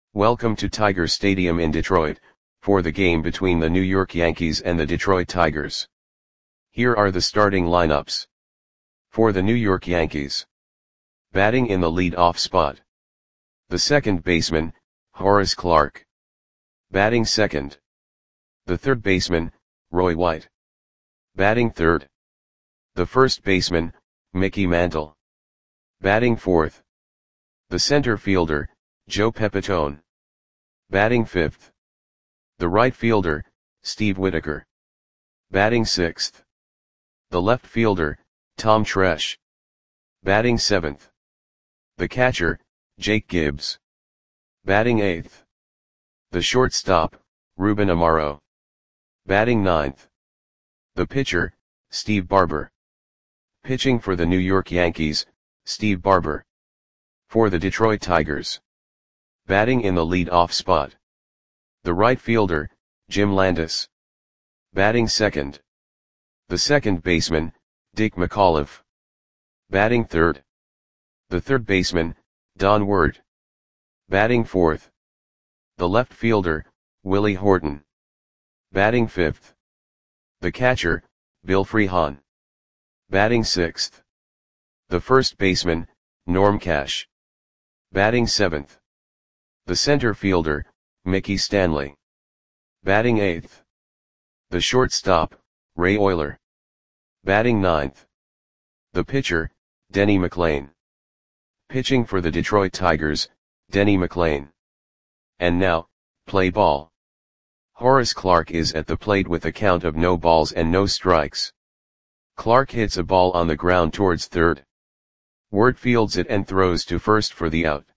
Welcome to Tiger Stadium in Detroit, for the game between the New York Yankees and the Detroit Tigers. Here are the starting lineups. For the New York Yankees. Batting in the lead-off spot. The second baseman, Horace Clarke. Batting second. The third baseman, Roy White. Batting third. The first baseman, Mickey Mantle. Batting fourth. The center fielder, Joe Pepitone. Batting fifth. The right fielder, Steve Whitaker. Batting sixth. The left fielder, Tom Tresh. Batting seventh. The catcher, Jake Gibbs. Batting eighth. The shortstop, Ruben Amaro. Batting ninth. The pitcher, Steve Barber. Pitching for the New York Yankees, Steve Barber. For the Detroit Tigers. Batting in the lead-off spot. The right fielder, Jim Landis. Batting second. The second baseman, Dick McAuliffe. Batting third. The third baseman, Don Ward. Batting fourth. The left fielder, Willie Horton. Batting fifth. The catcher, Bill Freehan. Batting sixth. The first baseman, Norm Cash. Batting seventh. The center fielder, Mickey Stanley. Batting eighth. The shortstop, Ray Oyler. Batting ninth. The pitcher, Denny McLain. Pitching for the Detroit Tigers, Denny McLain. And now, play ball. Horace Clarke is at the plate with a count of no balls and no strikes. Clarke hits a ball on the ground towards third. Ward fields it and throws to first for the out.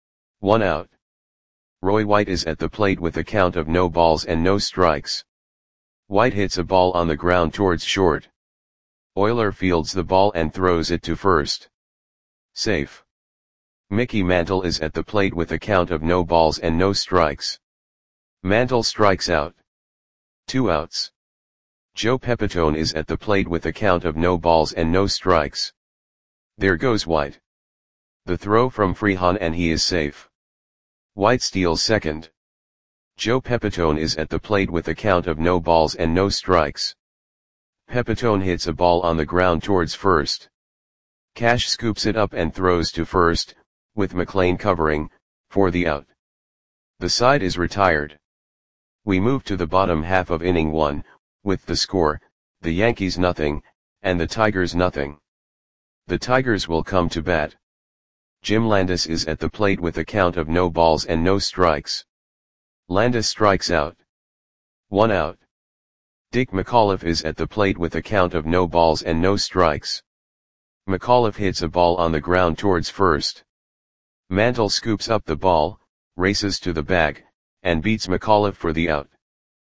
1 out. Roy White is at the plate with a count of no balls and no strikes. White hits a ball on the ground towards short. Oyler fields the ball and throws it to first. Safe. Mickey Mantle is at the plate with a count of no balls and no strikes. Mantle strikes out. 2 outs. Joe Pepitone is at the plate with a count of no balls and no strikes. There goes White. The throw from Freehan and he is safe. White steals second. Joe Pepitone is at the plate with a count of no balls and no strikes. Pepitone hits a ball on the ground towards first. Cash scoops it up and throws to first, with McLain covering, for the out. The side is retired. We move to the bottom half of inning 1, with the score, the Yankees nothing, and the Tigers nothing. The Tigers will come to bat. Jim Landis is at the plate with a count of no balls and no strikes. Landis strikes out. 1 out. Dick McAuliffe is at the plate with a count of no balls and no strikes. McAuliffe hits a ball on the ground towards first. Mantle scoops up the ball, races to the bag, and beats McAuliffe for the out.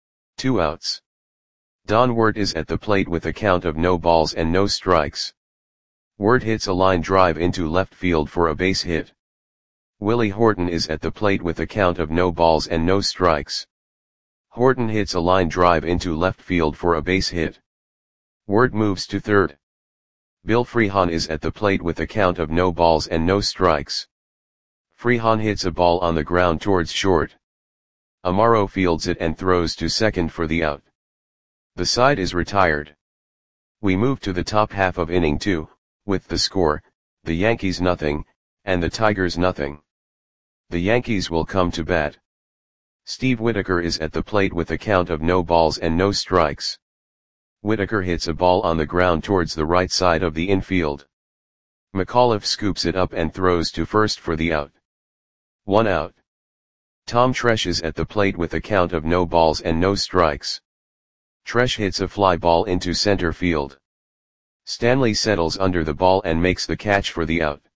2 outs. Don Ward is at the plate with a count of no balls and no strikes. Ward hits a line drive into left field for a base hit. Willie Horton is at the plate with a count of no balls and no strikes. Horton hits a line drive into left field for a base hit. Ward moves to third. Bill Freehan is at the plate with a count of no balls and no strikes. Freehan hits a ball on the ground towards short. Amaro fields it and throws to second for the out. The side is retired. We move to the top half of inning 2, with the score, the Yankees nothing, and the Tigers nothing. The Yankees will come to bat. Steve Whitaker is at the plate with a count of no balls and no strikes. Whitaker hits a ball on the ground towards the right side of the infield. McAuliffe scoops it up and throws to first for the out. 1 out. Tom Tresh is at the plate with a count of no balls and no strikes. Tresh hits a fly ball into center field. Stanley settles under the ball and makes the catch for the out.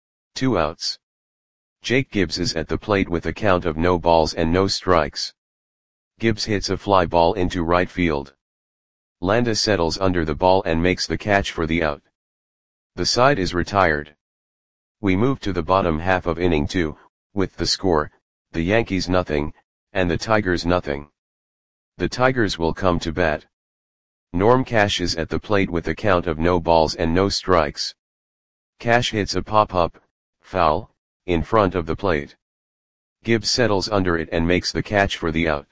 2 outs. Jake Gibbs is at the plate with a count of no balls and no strikes. Gibbs hits a fly ball into right field. Landis settles under the ball and makes the catch for the out. The side is retired. We move to the bottom half of inning 2, with the score, the Yankees nothing, and the Tigers nothing. The Tigers will come to bat. Norm Cash is at the plate with a count of no balls and no strikes. Cash hits a pop-up, foul, in front of the plate. Gibbs settles under it and makes the catch for the out.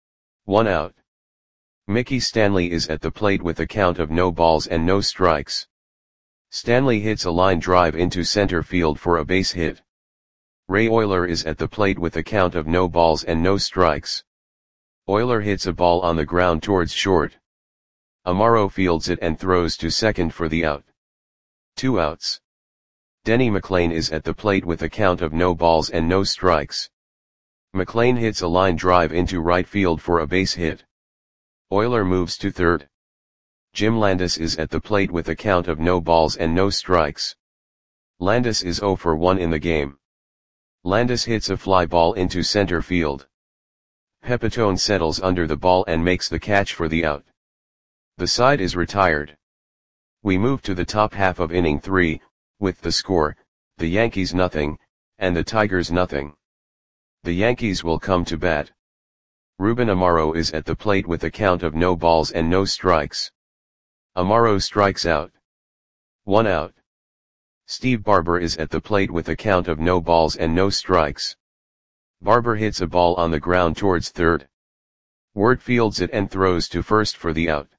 1 out. Mickey Stanley is at the plate with a count of no balls and no strikes. Stanley hits a line drive into center field for a base hit. Ray Oyler is at the plate with a count of no balls and no strikes. Oyler hits a ball on the ground towards short. Amaro fields it and throws to second for the out. 2 outs. Denny McLain is at the plate with a count of no balls and no strikes. McLain hits a line drive into right field for a base hit. Oyler moves to third. Jim Landis is at the plate with a count of no balls and no strikes. Landis is 0 for 1 in the game. Landis hits a fly ball into center field. Pepitone settles under the ball and makes the catch for the out. The side is retired. We move to the top half of inning 3, with the score, the Yankees nothing, and the Tigers nothing. The Yankees will come to bat. Ruben Amaro is at the plate with a count of no balls and no strikes. Amaro strikes out. 1 out. Steve Barber is at the plate with a count of no balls and no strikes. Barber hits a ball on the ground towards third. Wirt fields it and throws to first for the out.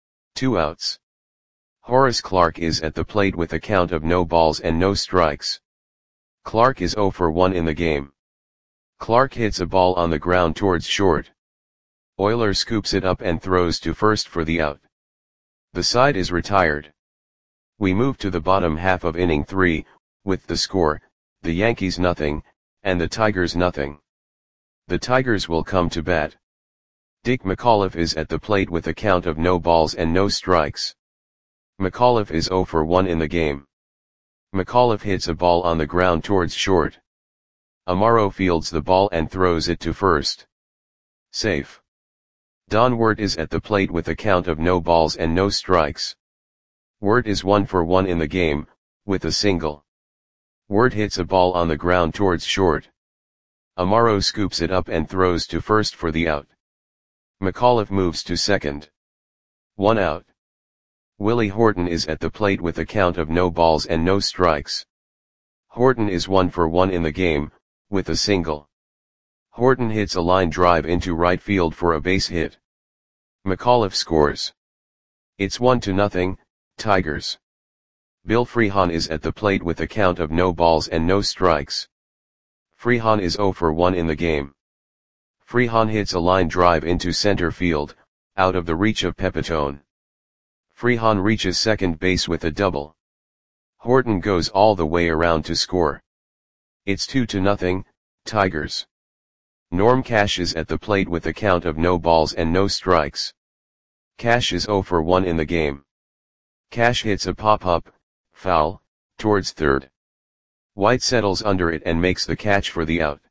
2 outs. Horace Clarke is at the plate with a count of no balls and no strikes. Clarke is 0 for 1 in the game. Clarke hits a ball on the ground towards short. Oyler scoops it up and throws to first for the out. The side is retired. We move to the bottom half of inning 3, with the score, the Yankees nothing, and the Tigers nothing. The Tigers will come to bat. Dick McAuliffe is at the plate with a count of no balls and no strikes. McAuliffe is 0 for 1 in the game. McAuliffe hits a ball on the ground towards short. Amaro fields the ball and throws it to first. Safe. Don Wirt is at the plate with a count of no balls and no strikes. Wirt is 1 for 1 in the game, with a single. Wirt hits a ball on the ground towards short. Amaro scoops it up and throws to first for the out. McAuliffe moves to second. 1 out. Willie Horton is at the plate with a count of no balls and no strikes. Horton is 1 for 1 in the game, with a single. Horton hits a line drive into right field for a base hit. McAuliffe scores. It's 1-0, Tigers. Bill Freehan is at the plate with a count of no balls and no strikes. Freehan is 0 for 1 in the game. Freehan hits a line drive into center field, out of the reach of Pepitone. Freehan reaches second base with a double. Horton goes all the way around to score. It's 2-0, Tigers. Norm Cash is at the plate with a count of no balls and no strikes. Cash is 0 for 1 in the game. Cash hits a pop-up, foul, towards third. White settles under it and makes the catch for the out.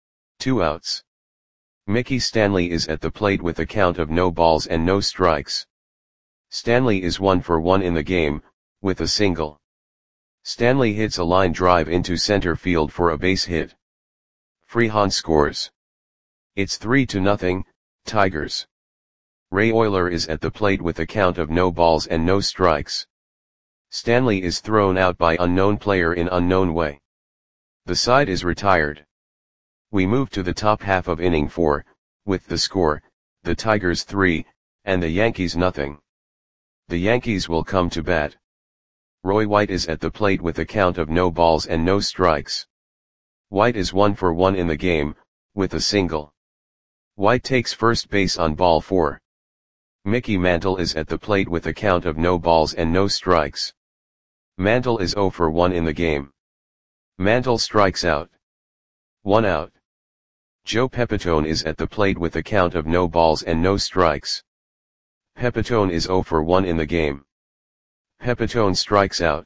2 outs. Mickey Stanley is at the plate with a count of no balls and no strikes. Stanley is 1 for 1 in the game, with a single. Stanley hits a line drive into center field for a base hit. Freehan scores. It's 3-0, Tigers. Ray Oyler is at the plate with a count of no balls and no strikes. Stanley is thrown out by unknown player in unknown way. The side is retired. We move to the top half of inning 4, with the score, the Tigers 3, and the Yankees nothing. The Yankees will come to bat. Roy White is at the plate with a count of no balls and no strikes. White is 1 for 1 in the game, with a single. White takes first base on ball 4. Mickey Mantle is at the plate with a count of no balls and no strikes. Mantle is 0 for 1 in the game. Mantle strikes out. 1 out. Joe Pepitone is at the plate with a count of no balls and no strikes. Pepitone is 0 for 1 in the game. Pepitone strikes out.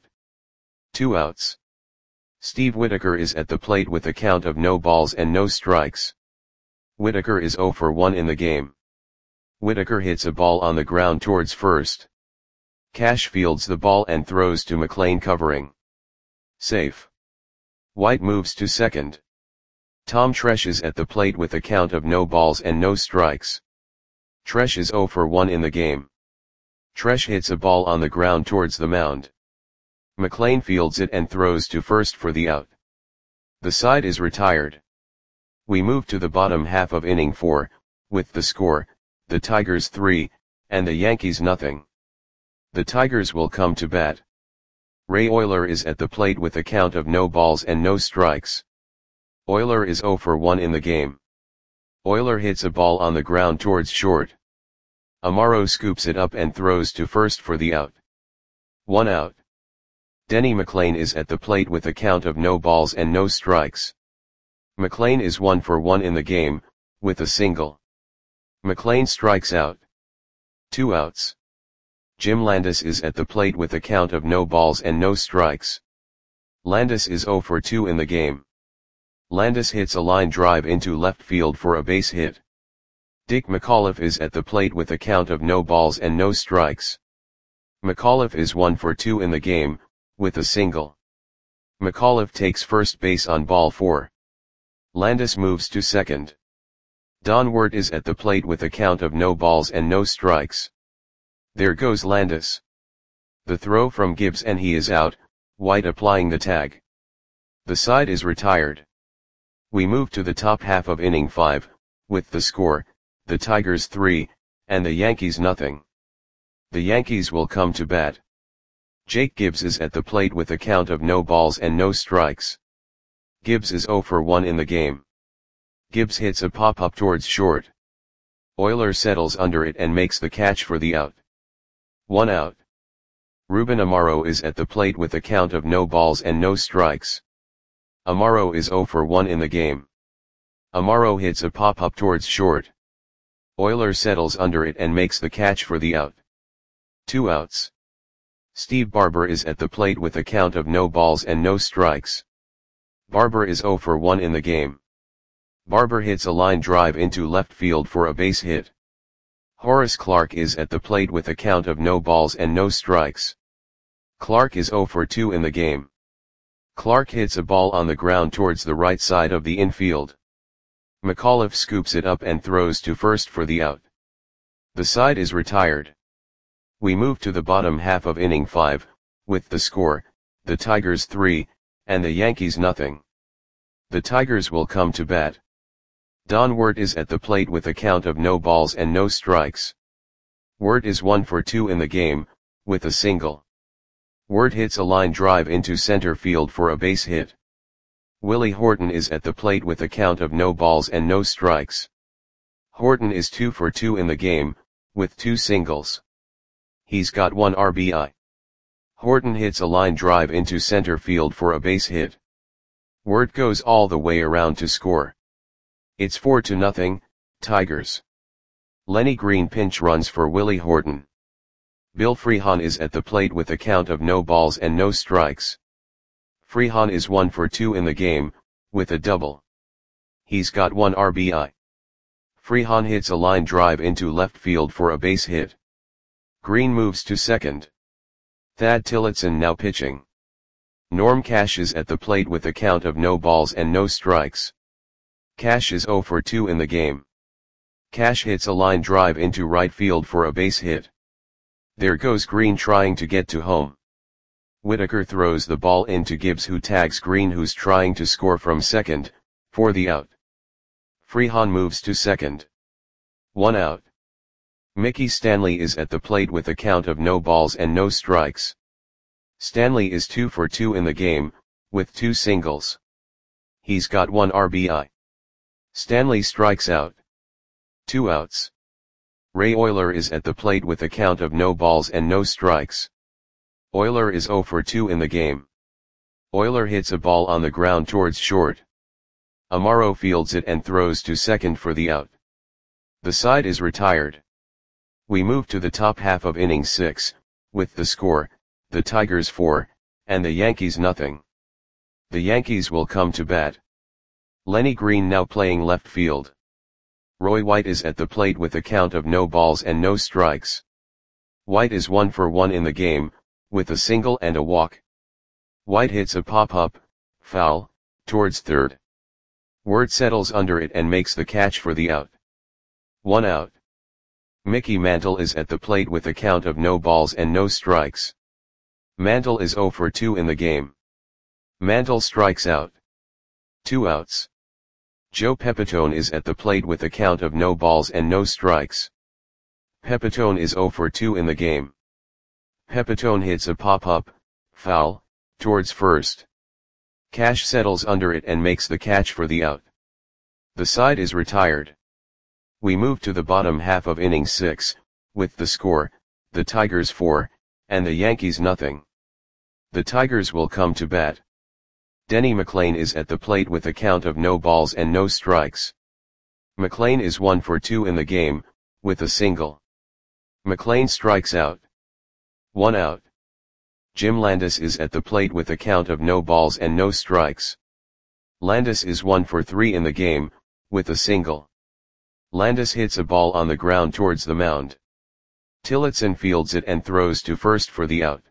2 outs. Steve Whitaker is at the plate with a count of no balls and no strikes. Whitaker is 0 for 1 in the game. Whitaker hits a ball on the ground towards first. Cash fields the ball and throws to McLain covering. Safe. White moves to second. Tom Tresh is at the plate with a count of no balls and no strikes. Tresh is 0 for 1 in the game. Tresh hits a ball on the ground towards the mound. McLain fields it and throws to first for the out. The side is retired. We move to the bottom half of inning 4, with the score, the Tigers 3, and the Yankees nothing. The Tigers will come to bat. Ray Oyler is at the plate with a count of no balls and no strikes. Oyler is 0 for 1 in the game. Oyler hits a ball on the ground towards short. Amaro scoops it up and throws to first for the out. 1 out. Denny McLain is at the plate with a count of no balls and no strikes. McLain is 1 for 1 in the game, with a single. McLain strikes out. 2 outs. Jim Landis is at the plate with a count of no balls and no strikes. Landis is 0 for 2 in the game. Landis hits a line drive into left field for a base hit. Dick McAuliffe is at the plate with a count of no balls and no strikes. McAuliffe is 1 for 2 in the game, with a single. McAuliffe takes first base on ball 4. Landis moves to second. Don Wirt is at the plate with a count of no balls and no strikes. There goes Landis. The throw from Gibbs and he is out, White applying the tag. The side is retired. We move to the top half of inning 5, with the score, the Tigers 3, and the Yankees nothing. The Yankees will come to bat. Jake Gibbs is at the plate with a count of no balls and no strikes. Gibbs is 0 for 1 in the game. Gibbs hits a pop-up towards short. Oyler settles under it and makes the catch for the out. 1 out. Ruben Amaro is at the plate with a count of no balls and no strikes. Amaro is 0 for 1 in the game. Amaro hits a pop-up towards short. Oyler settles under it and makes the catch for the out. 2 outs. Steve Barber is at the plate with a count of no balls and no strikes. Barber is 0 for 1 in the game. Barber hits a line drive into left field for a base hit. Horace Clarke is at the plate with a count of no balls and no strikes. Clarke is 0 for 2 in the game. Clarke hits a ball on the ground towards the right side of the infield. McAuliffe scoops it up and throws to first for the out. The side is retired. We move to the bottom half of inning 5, with the score, the Tigers 3, and the Yankees nothing. The Tigers will come to bat. Don Wirt is at the plate with a count of no balls and no strikes. Wirt is 1 for 2 in the game, with a single. Wirt hits a line drive into center field for a base hit. Willie Horton is at the plate with a count of no balls and no strikes. Horton is 2 for 2 in the game, with 2 singles. He's got 1 RBI. Horton hits a line drive into center field for a base hit. Wirt goes all the way around to score. It's 4-0, Tigers. Lenny Green pinch runs for Willie Horton. Bill Freehan is at the plate with a count of no balls and no strikes. Freehan is 1 for 2 in the game, with a double. He's got 1 RBI. Freehan hits a line drive into left field for a base hit. Green moves to second. Thad Tillotson now pitching. Norm Cash is at the plate with a count of no balls and no strikes. Cash is 0 for 2 in the game. Cash hits a line drive into right field for a base hit. There goes Green trying to get to home. Whitaker throws the ball into Gibbs, who tags Green, who's trying to score from second, for the out. Freehan moves to second. 1 out. Mickey Stanley is at the plate with a count of no balls and no strikes. Stanley is 2 for 2 in the game, with 2 singles. He's got 1 RBI. Stanley strikes out. 2 outs. Ray Oyler is at the plate with a count of no balls and no strikes. Oyler is 0 for 2 in the game. Oyler hits a ball on the ground towards short. Amaro fields it and throws to second for the out. The side is retired. We move to the top half of inning 6, with the score, the Tigers 4, and the Yankees nothing. The Yankees will come to bat. Lenny Green now playing left field. Roy White is at the plate with a count of no balls and no strikes. White is 1 for 1 in the game, with a single and a walk. White hits a pop-up, foul, towards third. Wirt settles under it and makes the catch for the out. 1 out. Mickey Mantle is at the plate with a count of no balls and no strikes. Mantle is 0 for 2 in the game. Mantle strikes out. 2 outs. Joe Pepitone is at the plate with a count of no balls and no strikes. Pepitone is 0 for 2 in the game. Pepitone hits a pop-up, foul, towards first. Cash settles under it and makes the catch for the out. The side is retired. We move to the bottom half of inning 6, with the score, the Tigers 4, and the Yankees nothing. The Tigers will come to bat. Denny McLain is at the plate with a count of no balls and no strikes. McLain is 1 for 2 in the game, with a single. McLain strikes out. 1 out. Jim Landis is at the plate with a count of no balls and no strikes. Landis is 1 for 3 in the game, with a single. Landis hits a ball on the ground towards the mound. Tillotson fields it and throws to first for the out.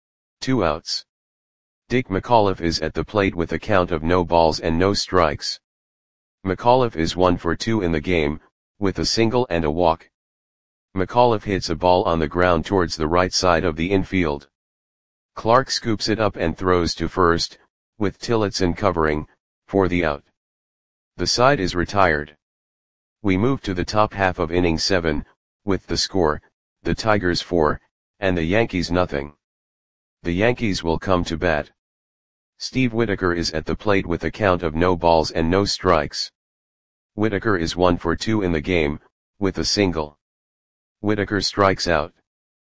2 outs. Dick McAuliffe is at the plate with a count of no balls and no strikes. McAuliffe is 1 for 2 in the game, with a single and a walk. McAuliffe hits a ball on the ground towards the right side of the infield. Clark scoops it up and throws to first, with Tillotson covering, for the out. The side is retired. We move to the top half of inning 7, with the score, the Tigers 4, and the Yankees nothing. The Yankees will come to bat. Steve Whitaker is at the plate with a count of no balls and no strikes. Whitaker is 1 for 2 in the game, with a single. Whitaker strikes out.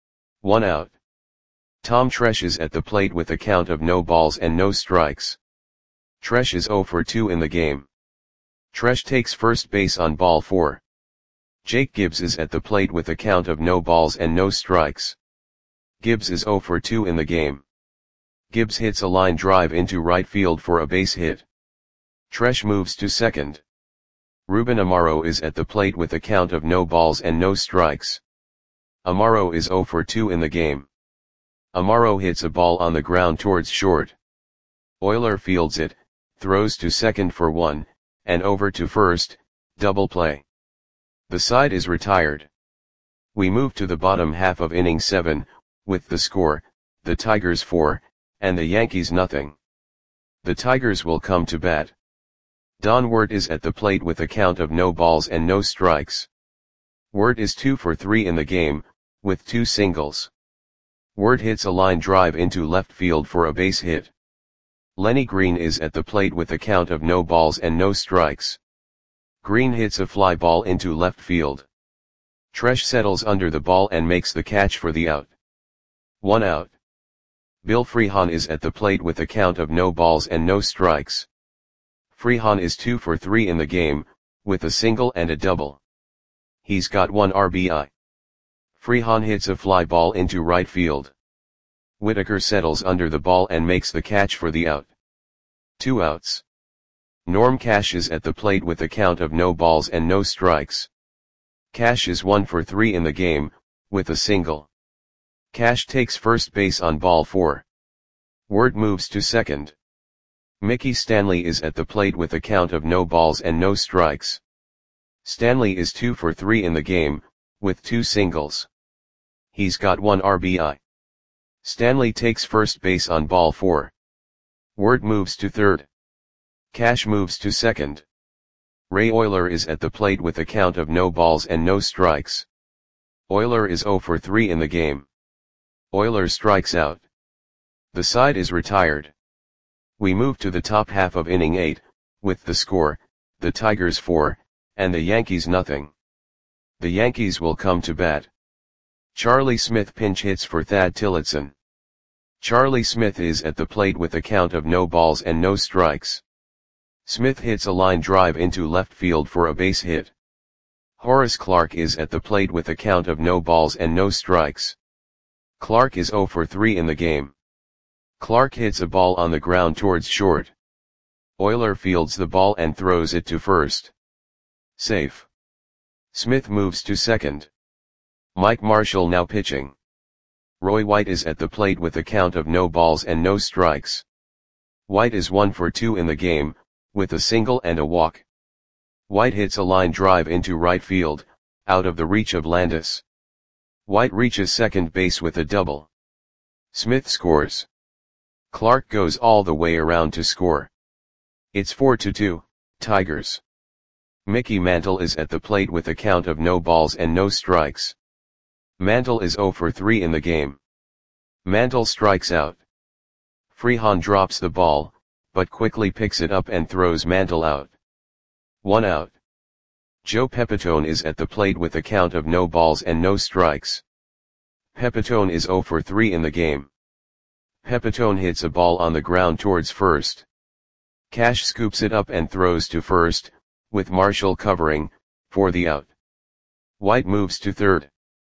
1 out. Tom Tresh is at the plate with a count of no balls and no strikes. Tresh is 0 for 2 in the game. Tresh takes first base on ball 4. Jake Gibbs is at the plate with a count of no balls and no strikes. Gibbs is 0 for 2 in the game. Gibbs hits a line drive into right field for a base hit. Tresh moves to second. Ruben Amaro is at the plate with a count of no balls and no strikes. Amaro is 0 for 2 in the game. Amaro hits a ball on the ground towards short. Oyler fields it, throws to second for 1, and over to first, double play. The side is retired. We move to the bottom half of inning 7, with the score, the Tigers 4, and the Yankees nothing. The Tigers will come to bat. Don Wirt is at the plate with a count of no balls and no strikes. Wirt is 2 for 3 in the game, with 2 singles. Wirt hits a line drive into left field for a base hit. Lenny Green is at the plate with a count of no balls and no strikes. Green hits a fly ball into left field. Tresh settles under the ball and makes the catch for the out. 1 out. Bill Freehan is at the plate with a count of no balls and no strikes. Freehan is 2 for 3 in the game, with a single and a double. He's got 1 RBI. Freehan hits a fly ball into right field. Whitaker settles under the ball and makes the catch for the out. 2 outs. Norm Cash is at the plate with a count of no balls and no strikes. Cash is 1 for 3 in the game, with a single. Cash takes first base on ball 4. Wirt moves to second. Mickey Stanley is at the plate with a count of no balls and no strikes. Stanley is 2 for 3 in the game, with 2 singles. He's got 1 RBI. Stanley takes first base on ball 4. Wirt moves to third. Cash moves to second. Ray Oyler is at the plate with a count of no balls and no strikes. Oyler is 0 for 3 in the game. Oyler strikes out. The side is retired. We move to the top half of inning 8, with the score, the Tigers 4, and the Yankees nothing. The Yankees will come to bat. Charlie Smith pinch hits for Thad Tillotson. Charlie Smith is at the plate with a count of no balls and no strikes. Smith hits a line drive into left field for a base hit. Horace Clarke is at the plate with a count of no balls and no strikes. Clarke is 0 for 3 in the game. Clarke hits a ball on the ground towards short. Oyler fields the ball and throws it to first. Safe. Smith moves to second. Mike Marshall now pitching. Roy White is at the plate with a count of no balls and no strikes. White is 1 for 2 in the game, with a single and a walk. White hits a line drive into right field, out of the reach of Landis. White reaches second base with a double. Smith scores. Clarke goes all the way around to score. It's 4-2, Tigers. Mickey Mantle is at the plate with a count of no balls and no strikes. Mantle is 0 for 3 in the game. Mantle strikes out. Freehan drops the ball, but quickly picks it up and throws Mantle out. 1 out. Joe Pepitone is at the plate with a count of no balls and no strikes. Pepitone is 0 for 3 in the game. Pepitone hits a ball on the ground towards first. Cash scoops it up and throws to first, with Marshall covering, for the out. White moves to third.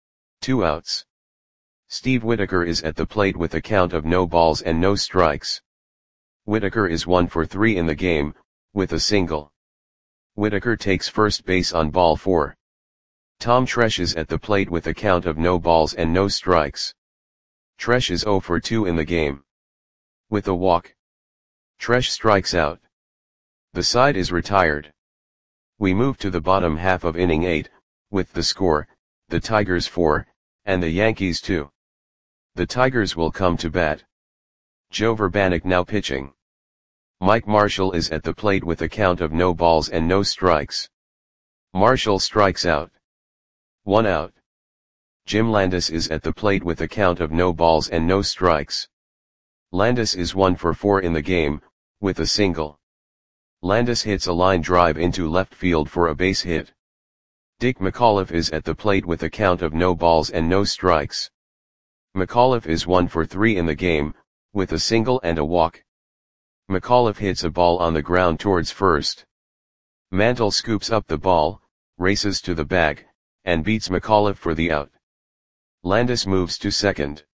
2 outs. Steve Whitaker is at the plate with a count of no balls and no strikes. Whitaker is 1 for 3 in the game, with a single. Whitaker takes first base on ball 4. Tom Tresh is at the plate with a count of no balls and no strikes. Tresh is 0 for 2 in the game. With a walk, Tresh strikes out. The side is retired. We move to the bottom half of inning 8, with the score, the Tigers 4, and the Yankees 2. The Tigers will come to bat. Joe Vrbanek now pitching. Mike Marshall is at the plate with a count of no balls and no strikes. Marshall strikes out. 1 out. Jim Landis is at the plate with a count of no balls and no strikes. Landis is 1 for 4 in the game, with a single. Landis hits a line drive into left field for a base hit. Dick McAuliffe is at the plate with a count of no balls and no strikes. McAuliffe is 1 for 3 in the game, with a single and a walk. McAuliffe hits a ball on the ground towards first. Mantle scoops up the ball, races to the bag, and beats McAuliffe for the out. Landis moves to second.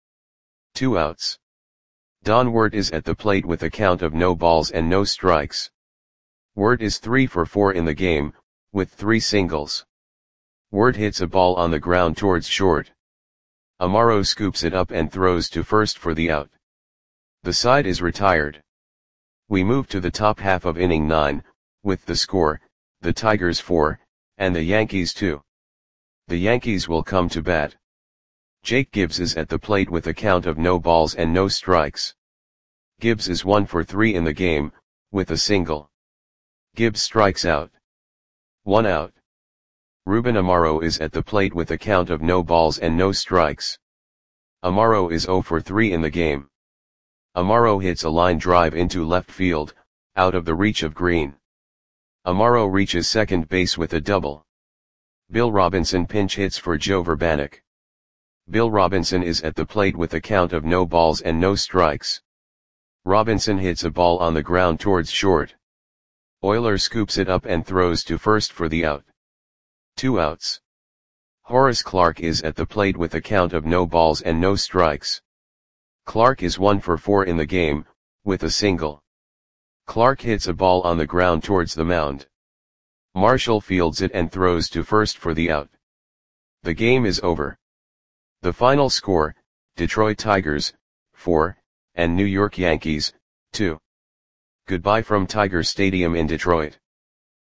2 outs. Don Wirt is at the plate with a count of no balls and no strikes. Wirt is 3 for 4 in the game, with 3 singles. Wirt hits a ball on the ground towards short. Amaro scoops it up and throws to first for the out. The side is retired. We move to the top half of inning 9, with the score, the Tigers 4, and the Yankees 2. The Yankees will come to bat. Jake Gibbs is at the plate with a count of no balls and no strikes. Gibbs is 1 for 3 in the game, with a single. Gibbs strikes out. 1 out. Ruben Amaro is at the plate with a count of no balls and no strikes. Amaro is 0 for 3 in the game. Amaro hits a line drive into left field, out of the reach of Green. Amaro reaches second base with a double. Bill Robinson pinch hits for Joe Vrbanek. Bill Robinson is at the plate with a count of no balls and no strikes. Robinson hits a ball on the ground towards short. Euler scoops it up and throws to first for the out. 2 outs. Horace Clarke is at the plate with a count of no balls and no strikes. Clarke is 1 for 4 in the game, with a single. Clarke hits a ball on the ground towards the mound. Marshall fields it and throws to first for the out. The game is over. The final score, Detroit Tigers, 4, and New York Yankees, 2. Goodbye from Tiger Stadium in Detroit.